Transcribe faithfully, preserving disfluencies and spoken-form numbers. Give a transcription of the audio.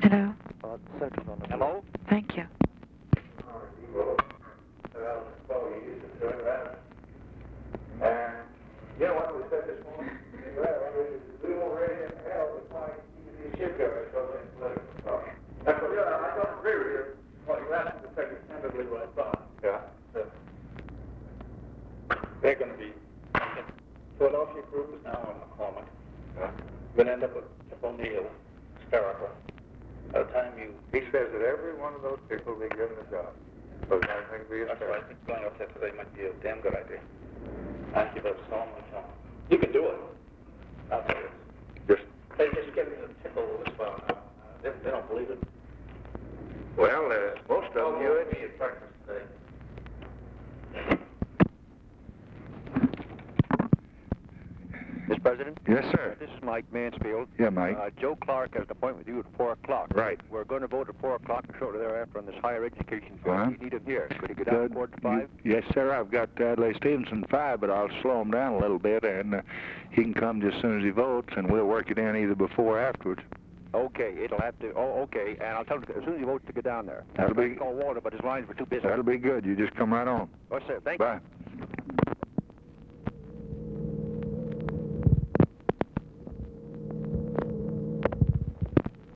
Hello. Uh, Central on the Hello? Thank you. Yeah, what we said this morning, we already in hell, it's like you can be a shipyard, so it's political stuff. That's what, yeah, I don't agree with you. What you asked me to take it tentatively what I thought. Yeah. So, they're going to be, Philadelphia group is now in McCormick. Yeah. We're going to end up with Tip O'Neill, hysterical. By the time you... He says that every one of those people will be given a job. So I think we That's why I think going up there today might be a damn good idea. I give up so much time. You can do it. I'll tell you. just, They just get me a tickle as well. Uh, they, they don't believe it. well, uh, most of them you do and it. me at breakfast today. Mister President? Yes, sir. Uh, this is Mike Mansfield. Yeah, Mike. Uh, Joe Clark has an appointment with you at four o'clock. Right. We're going to vote at four o'clock and shortly thereafter on this higher education bill. Uh-huh. We need him here. Could he get down Good. at quarter to five? You- yes, sir. I've got Adlai Stevenson five, but I'll slow him down a little bit, and uh, he can come just as soon as he votes, and we'll work it in either before or afterwards. Okay, it'll have to... Oh, okay, and I'll tell him as soon as he votes to get down there. That'll be- Call Walter, but his lines were too busy. That'll be good. You just come right on. Oh, sir, thank you. Bye.